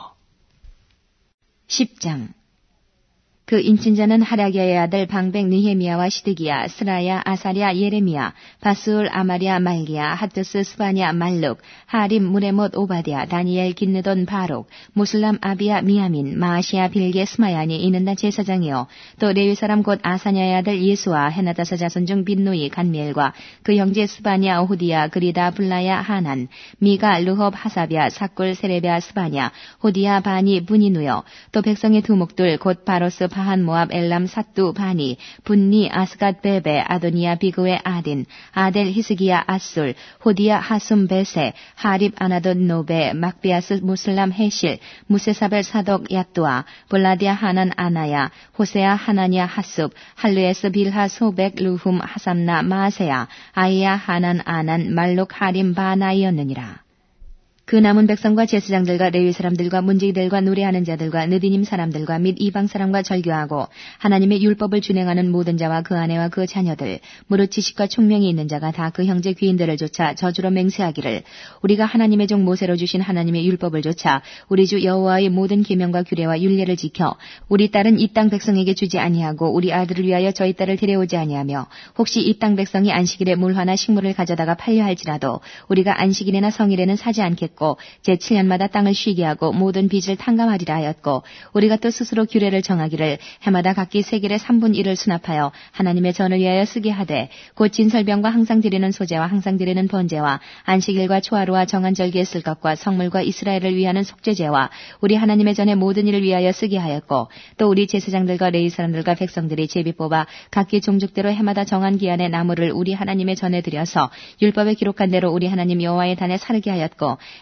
10장. 그 인친자는 하라기야의 아들 방백 느헤미야와 시드기야, 스라야, 아사랴, 예레미야, 바스울, 아마랴, 말기야, 하트스, 스바냐, 말룩, 하림, 무레못, 오바디야, 다니엘, 긴느돈, 바록, 무슬람, 아비야, 미야민, 마아시아, 빌게, 스마야니 이는 다 제사장이요. 또 레위 사람 곧 아사냐의 아들 예수와 헤나다사 자손 중 빈누이, 간미엘과 그 형제 스바냐, 오후디야, 그리다, 블라야, 하난, 미가, 르홉, 하사비야, 사꿀, 세레비야, 스바냐, 호디야, 바니, 분이누여. 또 백성의 두목들 곧 바로스, 바한 모압 엘람 사뚜 바니 분니 아스갓 베베 아도니아 비그웨 아딘 아델 히스기야 아술 호디야 하숨 베세 하립 아나돈 노베 막비아스 무슬람 헤실 무세사벨 사독 야뚜아 볼라디아 하난 아나야 호세야 하나냐 하숲 할르에스 빌하 소백 루훔 하삼나 마세야 아이야 하난 아난 말록 하림 바나이었느니라. 그 남은 백성과 제사장들과 레위 사람들과 문지기들과 노래하는 자들과 느디님 사람들과 및 이방 사람과 절교하고 하나님의 율법을 준행하는 모든 자와 그 아내와 그 자녀들 무릇 지식과 총명이 있는 자가 다 그 형제 귀인들을 쫓아 저주로 맹세하기를 우리가 하나님의 종 모세로 주신 하나님의 율법을 쫓아 우리 주 여호와의 모든 계명과 규례와 율례를 지켜 우리 딸은 이 땅 백성에게 주지 아니하고 우리 아들을 위하여 저희 딸을 데려오지 아니하며 혹시 이 땅 백성이 안식일에 물화나 식물을 가져다가 팔려 할지라도 우리가 안식일이나 성일에는 사지 않겠고 제7년마다 땅을 쉬게 하고 모든 빚을 탕감하리라 하였고 우리가 또 스스로 규례를 정하기를 해마다 각기 세겔의 3분 1을 수납하여 하나님의 전을 위하여 쓰게 하되 곧 진설병과 항상 드리는 소제와 항상 드리는 번제와 안식일과 초하루와 정한 절기에 쓸 것과 성물과 이스라엘을 위하는 속죄제와 우리 하나님의 전의 모든 일을 위하여 쓰게 하였고 또 우리 제사장들과 레위 사람들과 백성들이 제비 뽑아 각기 종족대로 해마다 정한 기한에 나무를 우리 하나님의 전에 드려서 율법에 기록한 대로 우리 하나님 여호와의 단에 사르게 하였고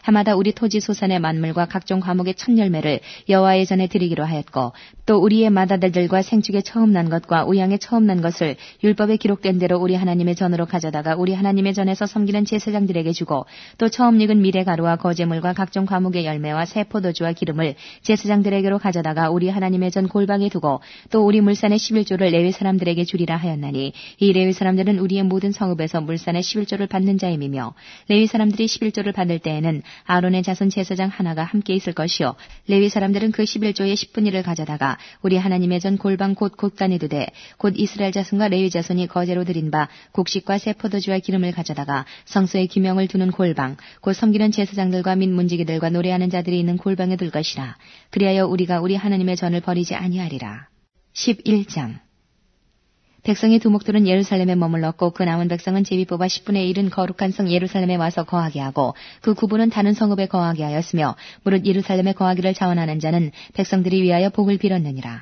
해마다 우리 토지 소산의 만물과 각종 과목의 첫 열매를 여호와의 전에 드리기로 하였고 또 우리의 맏아들들과 생축에 처음 난 것과 우양에 처음 난 것을 율법에 기록된 대로 우리 하나님의 전으로 가져다가 우리 하나님의 전에서 섬기는 제사장들에게 주고 또 처음 익은 밀의 가루와 거제물과 각종 과목의 열매와 새 포도주와 기름을 제사장들에게로 가져다가 우리 하나님의 전 골방에 두고 또 우리 물산의 11조를 레위 사람들에게 주리라 하였나니 이 레위 사람들은 우리의 모든 성읍에서 물산의 11조를 받는 자임이며 레위 사람들이 11조를 받을 때에는 아론의 자손 제사장 하나가 함께 있을 것이요 레위 사람들은 그 11조의 10분의 1을 가져다가 우리 하나님의 전 골방 곧 곳간에 두되 곧 이스라엘 자손과 레위 자손이 거제로 드린 바 곡식과 새 포도주와 기름을 가져다가 성소의 기명을 두는 골방 곧 섬기는 제사장들과 및 문지기들과 노래하는 자들이 있는 골방에 둘 것이라. 그리하여 우리가 우리 하나님의 전을 버리지 아니하리라. 11장 백성의 두목들은 예루살렘에 머물렀고 그 남은 백성은 제비 뽑아 10분의 1은 거룩한 성 예루살렘에 와서 거하게 하고 그 9분은 다른 성읍에 거하게 하였으며 무릇 예루살렘에 거하기를 자원하는 자는 백성들이 위하여 복을 빌었느니라.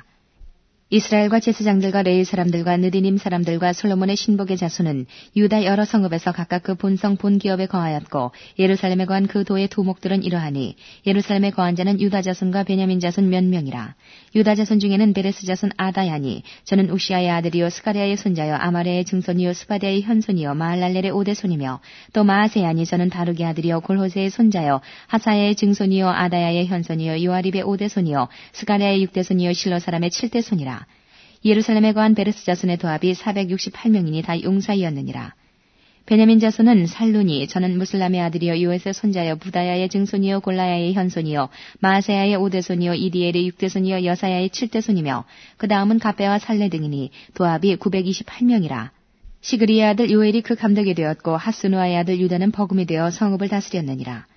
이스라엘과 제사장들과 레위 사람들과 느디님 사람들과 솔로몬의 신복의 자손은 유다 여러 성읍에서 각각 그 본성 본기업에 거하였고 예루살렘에 거한 그 도의 두목들은 이러하니 예루살렘에 거한 자는 유다 자손과 베냐민 자손 몇 명이라. 유다 자손 중에는 베레스 자손 아다야니 저는 우시아의 아들이요 스가랴의 손자요 아마랴의 증손이요 스바랴의 현손이요 마할랄렐의 오대손이며 또 마아세야니 저는 바룩의 아들이요 골호세의 손자요 하사야의 증손이요 아다야의 현손이요 요아립의 오대손이요 스가랴의 육대손이요 실로 사람의 칠대손이라. 예루살렘에 거한 베레스 자손의 도합이 468명이니 다 용사이었느니라. 베냐민 자손은 살루니 저는 무슬람의 아들이요 요에스의 손자요 부다야의 증손이요 골라야의 현손이요 마아세야의 오대손이요 이디엘의 육대손이요 여사야의 칠대손이며 그 다음은 갑배와 살레 등이니 도합이 928명이라. 시그리의 아들 요엘이 그 감독이 되었고 하스누아의 아들 유다는 버금이 되어 성읍을 다스렸느니라.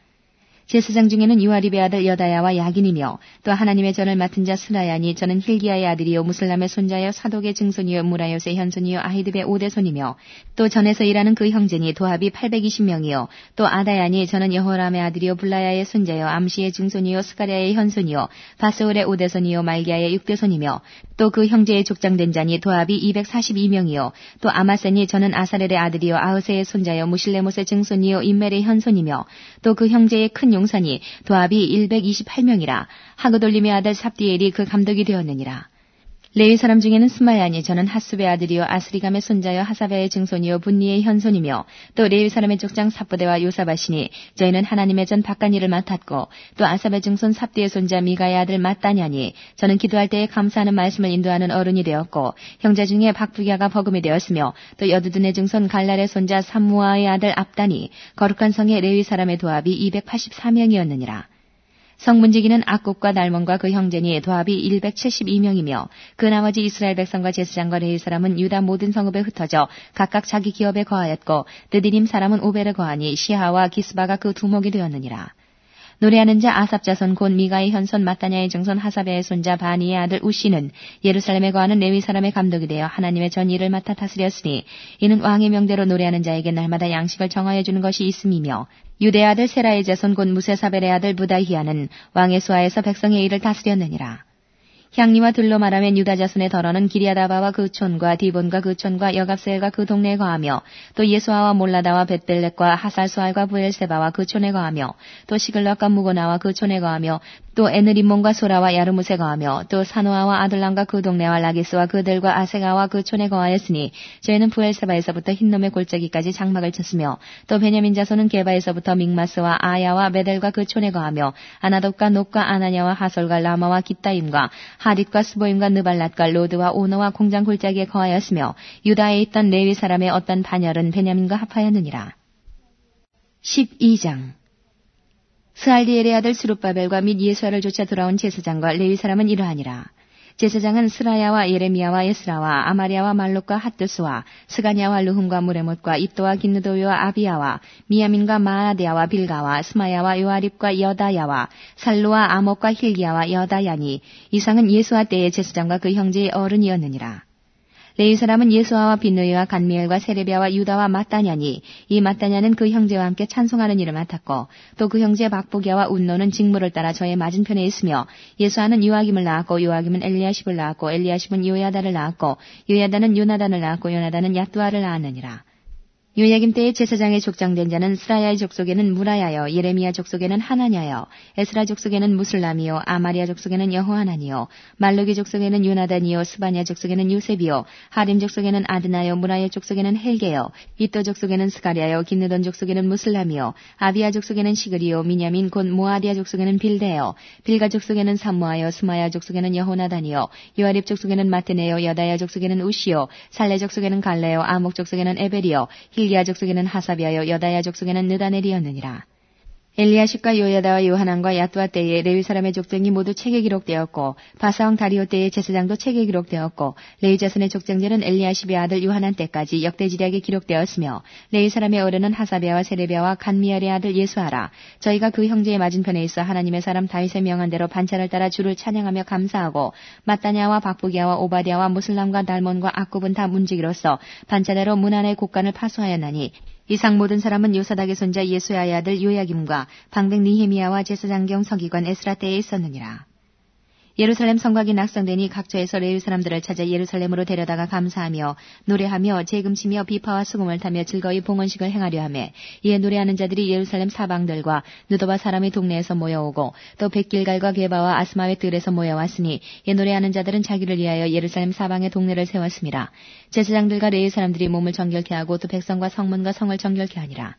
제사장 중에는 유아립의 아들 여다야와 야긴이며 또 하나님의 전을 맡은 자 스라야니 저는 힐기야의 아들이요 무슬람의 손자여 사독의 증손이요 무라요스의 현손이요 아히듭의 오대손이며 또 전에서 일하는 그 형제니 도합이 820명이요 또 아다야니 저는 여호람의 아들이요 블라야의 손자요 암시의 증손이요 스가랴의 현손이요 바스올의 오대손이요 말기야의 육대손이며 또 그 형제의 족장된 자니 도합이 242명이요 또 아마세니 저는 아사렐의 아들이요 아흐세의 손자요 무실레못의 증손이요 임멜의 현손이며 또 그 형제의 큰 용사니 도합이 128명이라. 하그돌림의 아들 삽디엘이 그 감독이 되었느니라. 레위 사람 중에는 스마야니 저는 하수베 아들이요 아스리감의 손자요 하사베의 증손이요 분니의 현손이며 또 레위 사람의 족장 삽부대와 요사바시니 저희는 하나님의 전 바깥일을 맡았고 또 아사베 증손 삽디의 손자 미가의 아들 mat다냐니 저는 기도할 때에 감사하는 말씀을 인도하는 어른이 되었고 형제 중에 박부기아가 버금이 되었으며 또 여두둔의 증손 갈랄의 손자 삼무아의 아들 압다니 거룩한 성의 레위 사람의 도합이 284명이었느니라. 성문지기는 악국과 날몬과 그 형제니 도합이 172명이며 그 나머지 이스라엘 백성과 제사장과 레위 사람은 유다 모든 성읍에 흩어져 각각 자기 기업에 거하였고 느디님 사람은 오벨에 거하니 시하와 기스바가 그 두목이 되었느니라. 노래하는 자 아삽 자손 곧 미가의 현손 마따냐의 증손 하사베의 손자 바니의 아들 우시는 예루살렘에 거하는 레위 사람의 감독이 되어 하나님의 전 일을 맡아 다스렸으니 이는 왕의 명대로 노래하는 자에게 날마다 양식을 정하여 주는 것이 있음이며 유대 아들 세라의 자손 곧 무세사벨의 아들 부다히아는 왕의 수하에서 백성의 일을 다스렸느니라. 향리와 들로 말하면 유다 자손의 더러는 기리아다바와 그 촌과 디본과 그 촌과 여갑세엘과 그 동네에 거하며 또 예수아와 몰라다와 벳벨렉과 하살수알과 부엘세바와 그 촌에 거하며 또 시글락과 무고나와 그 촌에 거하며 또 에느림몬과 소라와 야르무세 거하며 또 사노아와 아들람과 그 동네와 라기스와 그들과 아세가와 그 촌에 거하였으니 저희는 부엘세바에서부터 흰놈의 골짜기까지 장막을 쳤으며 또 베냐민 자손은 게바에서부터 믹마스와 아야와 베델과 그 촌에 거하며 아나돗과 높과 아나냐와 하솔과 라마와 기타임과 하릿과 스보임과 느발랏과 로드와 오너와 공장 골짜기에 거하였으며 유다에 있던 레위 사람의 어떤 반열은 베냐민과 합하였느니라. 12장 스알디엘의 아들 스룹바벨과 및 예수아를 쫓아 돌아온 제사장과 레위 사람은 이러하니라. 제사장은 스라야와 예레미야와 에스라와 아마리아와 말록과 핫두스와 스가냐와 르훔과 무레못과 입도와 긴느도요와 아비야와 미야민과 마아데야와 빌가와 스마야와 요아립과 여다야와 살루와 아목과 힐기야와 여다야니 이상은 예수아 때의 제사장과 그 형제의 어른이었느니라. 레위 사람은 예수아와 빈느이와 간미엘과 세레비아와 유다와 mat다냐니 이 mat다냐는 그 형제와 함께 찬송하는 일을 맡았고 또 그 형제 박보기야와 운노는 직무를 따라 저의 맞은편에 있으며 예수아는 요아김을 낳았고 요아김은 엘리야십을 낳았고 엘리야십은 요야다를 낳았고 요야다는 요나단을 낳았고 요나단은 야뚜아를 낳았느니라. 요야김 때의 제사장의 족장된 자는 스라야의 족속에는 무라야여, 예레미야 족속에는 하나냐여, 에스라 족속에는 무슬람이요, 아마리아 족속에는 여호하나니요, 말로기 족속에는 요나단이요, 스바냐 족속에는 요셉이요, 하림 족속에는 아드나요, 무라야 족속에는 헬게요, 이또 족속에는 스가랴요, 긴느돈 족속에는 무슬람이요, 아비야 족속에는 시그리요, 미냐민 곧 모아디아 족속에는 빌데요, 빌가 족속에는 삼모아요, 스마야 족속에는 여호나단이요, 요아립 족속에는 마테네요, 여다야 족속에는 우시요, 살레 족속에는 갈레요, 아목 족속에는 에벨이요, 힐기야 족속에는 하사비하여 여다야 족속에는 느다넬이었느니라. 엘리야십과 요야다와 요하난과 야뚜아 때에 레위 사람의 족장이 모두 책에 기록되었고 바사왕 다리오 때의 제사장도 책에 기록되었고 레위 자손의 족장들은 엘리야십의 아들 요하난 때까지 역대지략에 기록되었으며 레위 사람의 어른은 하사비아와 세레비아와 간미엘의 아들 예수하라. 저희가 그 형제의 맞은편에 있어 하나님의 사람 다윗의 명한 대로 반차를 따라 주를 찬양하며 감사하고 마따냐와 박부기야와 오바디아와 무슬람과 달몬과 악굽은 다 문지기로서 반차대로 문 안의 곡간을 파수하였나니 이상 모든 사람은 요사닥의 손자 예수야의 아들 요야김과 방백 니헤미야와 제사장경 서기관 에스라 때에 있었느니라. 예루살렘 성곽이 낙성되니 각처에서 레위 사람들을 찾아 예루살렘으로 데려다가 감사하며 노래하며 재금치며 비파와 수금을 타며 즐거이 봉헌식을 행하려 하며 이에 노래하는 자들이 예루살렘 사방들과 느도바 사람의 동네에서 모여오고 또 백길갈과 게바와 아스마의 뜰에서 모여왔으니 이 노래하는 자들은 자기를 위하여 예루살렘 사방의 동네를 세웠습니다. 제사장들과 레위 사람들이 몸을 정결케 하고 또 백성과 성문과 성을 정결케 하니라.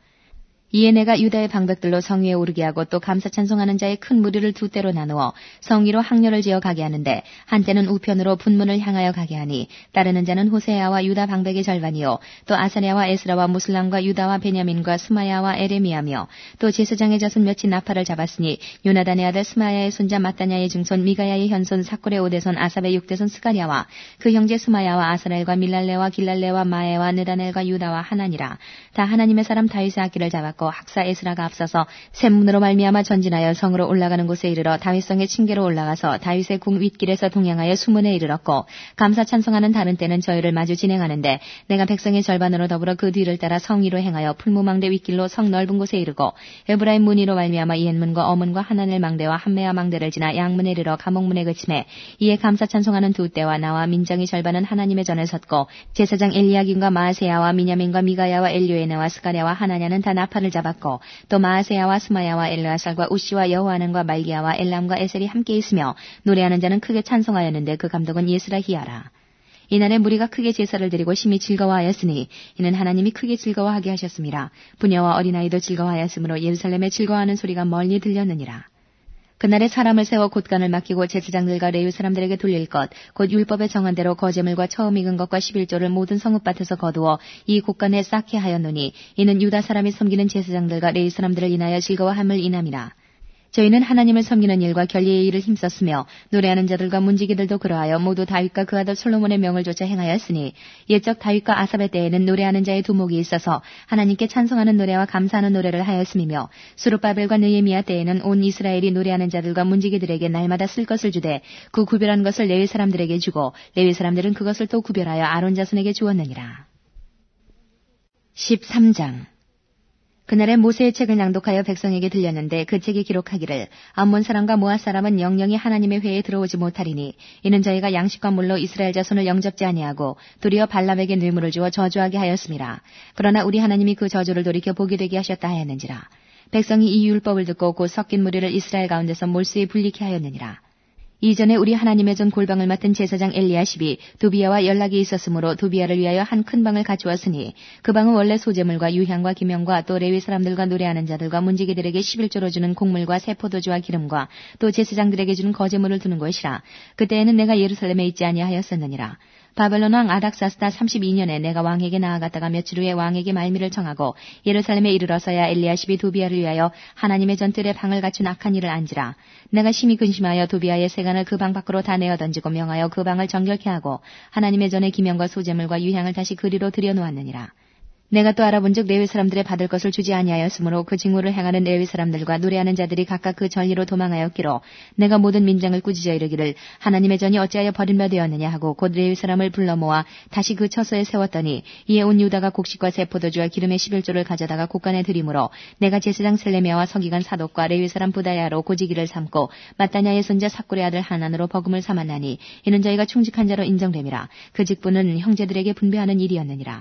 이에 내가 유다의 방백들로 성 위에 오르게 하고 또 감사 찬송하는 자의 큰 무리를 두 때로 나누어 성 위로 항렬을 지어 가게 하는데 한때는 우편으로 분문을 향하여 가게 하니 따르는 자는 호세아와 유다 방백의 절반이요 또 아사랴와 에스라와 무슬람과 유다와 베냐민과 스마야와 에레미야며 또 제사장의 자손 몇이 나팔을 잡았으니 요나단의 아들 스마야의 손자 마따냐의 증손 미가야의 현손 사콜의 오대손 아삽의 육대손 스가랴와 그 형제 스마야와 아사렐과 밀랄레와 길랄레와 마에와 느다넬과 유다와 하나니라. 다 하나님의 사람 다윗의 악기를 잡았고 학사 에스라가 앞서서 샘문으로 말미암아 전진하여 성으로 올라가는 곳에 이르러 다윗성의 층계로 올라가서 다윗의 궁 윗길에서 동향하여 수문에 이르렀고 감사 찬송하는 다른 때는 저희를 마주 진행하는데 내가 백성의 절반으로 더불어 그 뒤를 따라 성 위로 행하여 풀무망대 윗길로 성 넓은 곳에 이르고 에브라임 문이로 말미암아 이엔문과 어문과 하나넬 망대와 한메아 망대를 지나 양문에 이르러 감옥문에 그치매 이에 감사 찬송하는 두 때와 나와 민정의 절반은 하나님의 전에 섰고 제사장 엘리야김과 마아세야와 미냐민과 미가야와 엘료에네와 스가랴와 하나냐는 다 나팔을 잡았고 또 마아세야와 스마야와 엘르아살과 우시와 여호하난과 말기야와 엘람과 에셀이 함께 있으며 노래하는 자는 크게 찬송하였는데 그 감독은 예스라히야라. 이날에 무리가 크게 제사를 드리고 심히 즐거워하였으니 이는 하나님이 크게 즐거워하게 하셨습니다. 부녀와 어린아이도 즐거워하였으므로 예루살렘에 즐거워하는 소리가 멀리 들렸느니라. 그날에 사람을 세워 곳간을 맡기고 제사장들과 레위 사람들에게 돌릴 것, 곧 율법에 정한 대로 거제물과 처음 익은 것과 11조를 모든 성읍밭에서 거두어 이 곳간에 쌓게 하였노니 이는 유다 사람이 섬기는 제사장들과 레위 사람들을 인하여 즐거워함을 인함이라. 저희는 하나님을 섬기는 일과 결례의 일을 힘썼으며 노래하는 자들과 문지기들도 그러하여 모두 다윗과 그 아들 솔로몬의 명을 좇아 행하였으니 옛적 다윗과 아삽의 때에는 노래하는 자의 두목이 있어서 하나님께 찬송하는 노래와 감사하는 노래를 하였음이며 수르바벨과 느헤미야 때에는 온 이스라엘이 노래하는 자들과 문지기들에게 날마다 쓸 것을 주되 그 구별한 것을 레위 사람들에게 주고 레위 사람들은 그것을 또 구별하여 아론 자손에게 주었느니라. 13장 그날에 모세의 책을 낭독하여 백성에게 들렸는데 그 책이 기록하기를 암몬 사람과 모압 사람은 영영이 하나님의 회에 들어오지 못하리니 이는 저희가 양식과 물로 이스라엘 자손을 영접지 아니하고 도리어 발람에게 뇌물을 주어 저주하게 하였습니다. 그러나 우리 하나님이 그 저주를 돌이켜 복이 되게 하셨다 하였는지라. 백성이 이 율법을 듣고 곧 섞인 무리를 이스라엘 가운데서 몰수에 불리게 하였느니라. 이전에 우리 하나님의 전 골방을 맡은 제사장 엘리야십이 도비야와 연락이 있었으므로 도비야를 위하여 한 큰 방을 갖추었으니 그 방은 원래 소재물과 유향과 기명과 또 레위 사람들과 노래하는 자들과 문지기들에게 11조로 주는 곡물과 새 포도주와 기름과 또 제사장들에게 주는 거제물을 두는 것이라. 그때에는 내가 예루살렘에 있지 아니하였었느니라. 바벨론 왕 아닥사스다 32년에 내가 왕에게 나아갔다가 며칠 후에 왕에게 말미를 청하고 예루살렘에 이르러서야 엘리야십이 도비야를 위하여 하나님의 전뜰에 방을 갖춘 악한 일을 안지라. 내가 심히 근심하여 도비야의 세간을 그 방 밖으로 다 내어 던지고 명하여 그 방을 정결케 하고 하나님의 전에 기명과 소재물과 유향을 다시 그리로 들여놓았느니라. 내가 또 알아본즉 레위 사람들의 받을 것을 주지 아니하였으므로 그 징후를 행하는 레위 사람들과 노래하는 자들이 각각 그 전리로 도망하였기로 내가 모든 민장을 꾸짖어 이르기를 하나님의 전이 어찌하여 버림바 되었느냐 하고 곧 레위 사람을 불러 모아 다시 그 처소에 세웠더니 이에 온 유다가 곡식과 새 포도주와 기름의 11조를 가져다가 곳간에 드리므로 내가 제사장 셀레미야와 서기관 사독과 레위 사람 부다야로 고지기를 삼고 마따냐의 손자 사꿀의 아들 하난으로 버금을 삼았나니 이는 저희가 충직한 자로 인정됨이라. 그 직분은 형제들에게 분배하는 일이었느니라.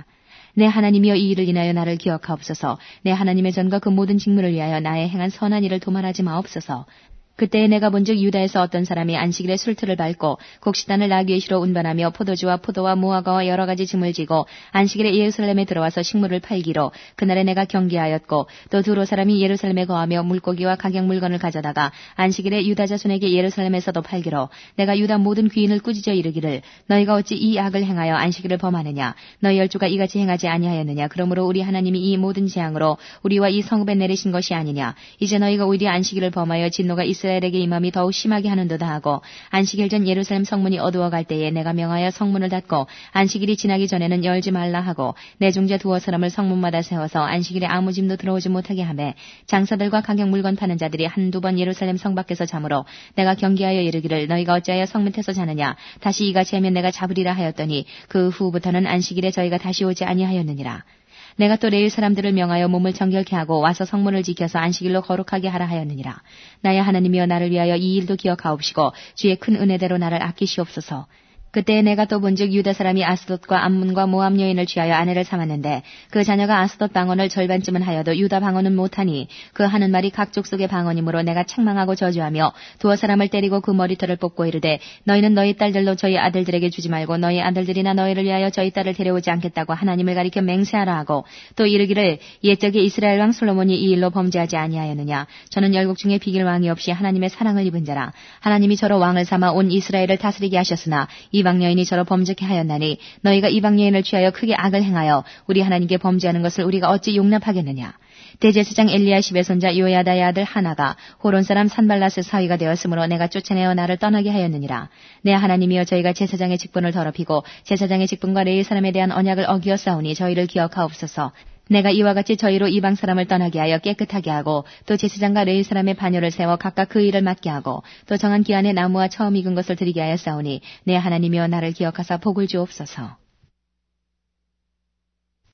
내 하나님이여 이 일을 인하여 나를 기억하옵소서. 내 하나님의 전과 그 모든 직무를 위하여 나의 행한 선한 일을 도말하지 마옵소서. 그때에 내가 본즉 유다에서 어떤 사람이 안식일에 술틀을 밟고 곡식단을 나귀에 실어 운반하며 포도주와 포도와 무화과와 여러 가지 짐을 지고 안식일에 예루살렘에 들어와서 식물을 팔기로 그날에 내가 경계하였고 또 두로 사람이 예루살렘에 거하며 물고기와 각양 물건을 가져다가 안식일에 유다 자손에게 예루살렘에서도 팔기로 내가 유다 모든 귀인을 꾸짖어 이르기를 너희가 어찌 이 악을 행하여 안식일을 범하느냐 너희 열주가 이같이 행하지 아니하였느냐 그러므로 우리 하나님이 이 모든 재앙으로 우리와 이 성읍에 내리신 것이 아니냐 이제 너희가 오히려 안식일을 범하여 진노가 이스라엘에게 임함이 더욱 심하게 하는도다 하고 안식일 전 예루살렘 성문이 어두워갈 때에 내가 명하여 성문을 닫고 안식일이 지나기 전에는 열지 말라 하고 내 중재 두어 사람을 성문마다 세워서 안식일에 아무 짐도 들어오지 못하게 하매 장사들과 가격 물건 파는 자들이 한두 번 예루살렘 성 밖에서 자므로 내가 경계하여 이르기를 너희가 어찌하여 성 밑에서 자느냐 다시 이같이 하면 내가 잡으리라 하였더니 그 후부터는 안식일에 저희가 다시 오지 아니하였느니라. 내가 또 레위 사람들을 명하여 몸을 정결케 하고 와서 성문을 지켜서 안식일로 거룩하게 하라 하였느니라. 나의 하나님이여 나를 위하여 이 일도 기억하옵시고 주의 큰 은혜대로 나를 아끼시옵소서. 그때 내가 또 본즉 유다 사람이 아스돗과 암몬과 모압 여인을 취하여 아내를 삼았는데 그 자녀가 아스돗 방언을 절반쯤은 하여도 유다 방언은 못하니 그 하는 말이 각 족속의 방언이므로 내가 책망하고 저주하며 두어 사람을 때리고 그 머리털을 뽑고 이르되 너희는 너희 딸들로 저희 아들들에게 주지 말고 너희 아들들이나 너희를 위하여 저희 딸을 데려오지 않겠다고 하나님을 가리켜 맹세하라 하고 또 이르기를 옛적에 이스라엘 왕 솔로몬이 이 일로 범죄하지 아니하였느냐 저는 열국 중에 비길 왕이 없이 하나님의 사랑을 입은 자라 하나님이 저로 왕을 삼아 온 이스라엘을 다스리게 하셨으나 이방 여인이 저로 범죄케 하였나니 너희가 이방 여인을 취하여 크게 악을 행하여 우리 하나님께 범죄하는 것을 우리가 어찌 용납하겠느냐. 대제사장 엘리야십의 손자 요야다의 아들 하나가 호론 사람 산발랏의 사위가 되었으므로 내가 쫓아내어 나를 떠나게 하였느니라. 내 하나님이여 저희가 제사장의 직분을 더럽히고 제사장의 직분과 레위 사람에 대한 언약을 어기어 싸우니 저희를 기억하옵소서. 내가 이와 같이 저희로 이방 사람을 떠나게 하여 깨끗하게 하고 또 제사장과 레위 사람의 반열을 세워 각각 그 일을 맡게 하고 또 정한 기한에 나무와 처음 익은 것을 드리게 하여 싸우니 내 하나님이여 나를 기억하사 복을 주옵소서.